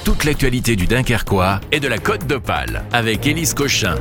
toute l'actualité du Dunkerquois et de la Côte d'Opale avec Élise Cochin.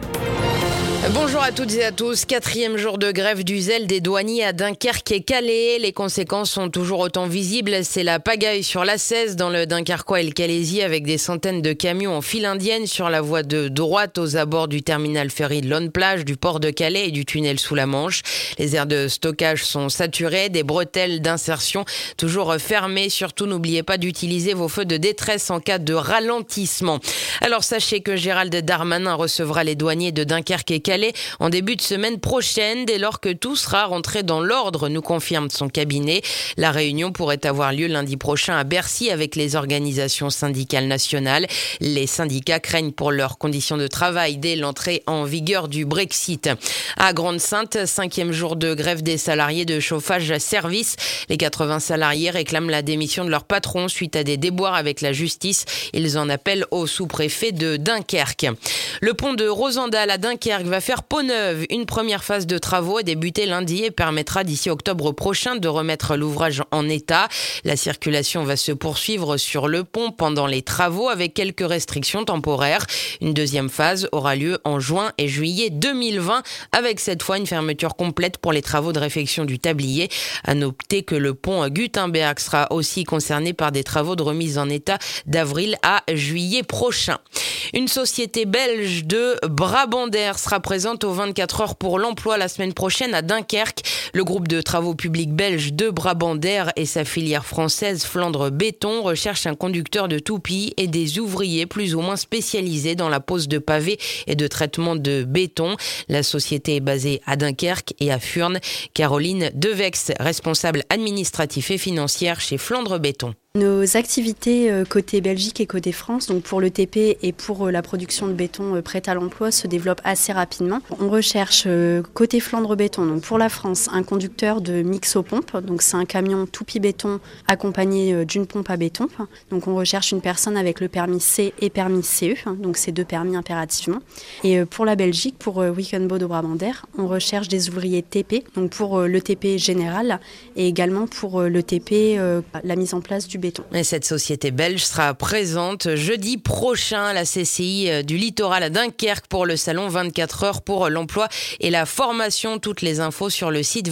Bonjour à toutes et à tous. 4e jour de grève du zèle des douaniers à Dunkerque et Calais. Les conséquences sont toujours autant visibles. C'est la pagaille sur l'A16 dans le Dunkerquois et le Calaisis avec des centaines de camions en file indienne sur la voie de droite aux abords du terminal ferry de Lonne-Plage, du port de Calais et du tunnel sous la Manche. Les aires de stockage sont saturées, des bretelles d'insertion toujours fermées. Surtout, n'oubliez pas d'utiliser vos feux de détresse en cas de ralentissement. Alors sachez que Gérald Darmanin recevra les douaniers de Dunkerque et Calais en début de semaine prochaine, dès lors que tout sera rentré dans l'ordre, nous confirme son cabinet. La réunion pourrait avoir lieu lundi prochain à Bercy avec les organisations syndicales nationales. Les syndicats craignent pour leurs conditions de travail dès l'entrée en vigueur du Brexit. À Grande-Synthe, 5e jour de grève des salariés de chauffage service. Les 80 salariés réclament la démission de leur patron suite à des déboires avec la justice. Ils en appellent au sous-préfet de Dunkerque. Le pont de Rosendal à Dunkerque va faire peau neuve. Une première phase de travaux a débuté lundi et permettra d'ici octobre prochain de remettre l'ouvrage en état. La circulation va se poursuivre sur le pont pendant les travaux avec quelques restrictions temporaires. Une deuxième phase aura lieu en juin et juillet 2020 avec cette fois une fermeture complète pour les travaux de réfection du tablier. À noter que le pont Gutenberg sera aussi concerné par des travaux de remise en état d'avril à juillet prochain. Une société belge de Brabant d'Air sera présente aux 24 heures pour l'emploi la semaine prochaine à Dunkerque. Le groupe de travaux publics belge de Brabant d'Air et sa filière française Flandre Béton recherchent un conducteur de toupie et des ouvriers plus ou moins spécialisés dans la pose de pavés et de traitement de béton. La société est basée à Dunkerque et à Furnes. Caroline Devex, responsable administratif et financière chez Flandre Béton. Nos activités côté Belgique et côté France, donc pour le TP et pour la production de béton prête à l'emploi, se développent assez rapidement. On recherche côté Flandre Béton, donc pour la France, un conducteur de mixopompe, donc c'est un camion toupie béton accompagné d'une pompe à béton. Donc on recherche une personne avec le permis C et permis CE, donc ces deux permis impérativement. Et pour la Belgique, pour Weekenbo de Brabant d'Air, on recherche des ouvriers TP, donc pour le TP général et également pour le TP, la mise en place du béton. Et cette société belge sera présente jeudi prochain à la CCI du littoral à Dunkerque pour le salon 24 heures pour l'emploi et la formation. Toutes les infos sur le site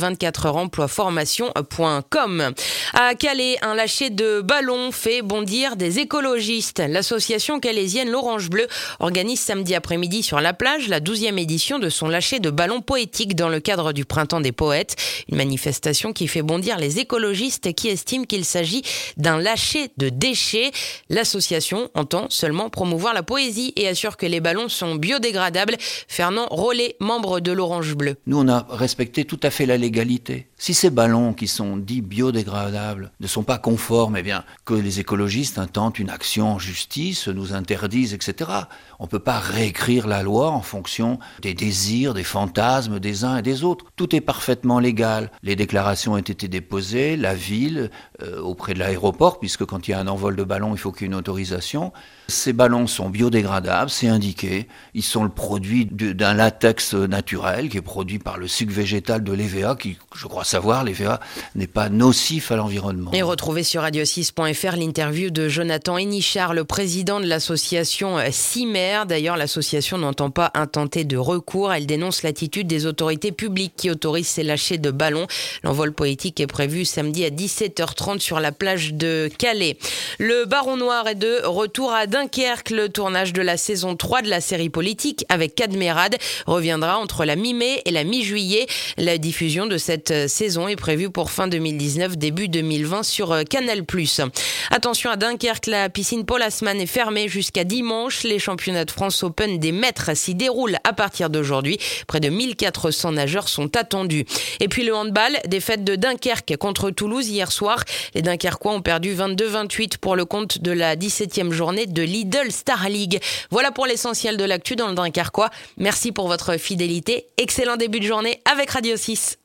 24heursemploiformation.com. À Calais, un lâcher de ballons fait bondir des écologistes. L'association calaisienne l'Orange Bleu organise samedi après-midi sur la plage la 12e édition de son lâcher de ballons poétiques dans le cadre du Printemps des Poètes. Une manifestation qui fait bondir les écologistes qui estiment qu'il s'agit d'un lâcher de déchets. L'association entend seulement promouvoir la poésie et assure que les ballons sont biodégradables. Fernand Rollet, membre de l'Orange Bleu. Nous, on a respecté tout à fait la légalité. Si ces ballons qui sont dits biodégradables ne sont pas conformes, eh bien, que les écologistes intentent une action en justice, nous interdisent, etc. On ne peut pas réécrire la loi en fonction des désirs, des fantasmes des uns et des autres. Tout est parfaitement légal. Les déclarations ont été déposées, la ville, auprès de l'aéroport, puisque quand il y a un envol de ballon, il faut qu'il y ait une autorisation. Ces ballons sont biodégradables, c'est indiqué. Ils sont le produit d'un latex naturel qui est produit par le sucre végétal de l'EVA, qui, je crois savoir, l'EVA n'est pas nocif à l'environnement. Et retrouvez sur radio6.fr l'interview de Jonathan Hénichard, le président de l'association CIMER. D'ailleurs, l'association n'entend pas intenter de recours. Elle dénonce l'attitude des autorités publiques qui autorisent ces lâchers de ballons. L'envol poétique est prévu samedi à 17h30 sur la plage de Calais. Le Baron Noir est de retour à Dunkerque. Le tournage de la saison 3 de la série politique avec Cadmerade reviendra entre la mi-mai et la mi-juillet. La diffusion de cette saison est prévue pour fin 2019, début 2020 sur Canal+. Attention à Dunkerque, la piscine Paul Haussmann est fermée jusqu'à dimanche. Les championnats de France Open des maîtres s'y déroulent à partir d'aujourd'hui. Près de 1400 nageurs sont attendus. Et puis le handball, défaite de Dunkerque contre Toulouse hier soir. Les Dunkerquois ont perdu 22-28 pour le compte de la 17e journée de Lidl Star League. Voilà pour l'essentiel de l'actu dans le Dunkerquois. Merci pour votre fidélité. Excellent début de journée avec Radio 6.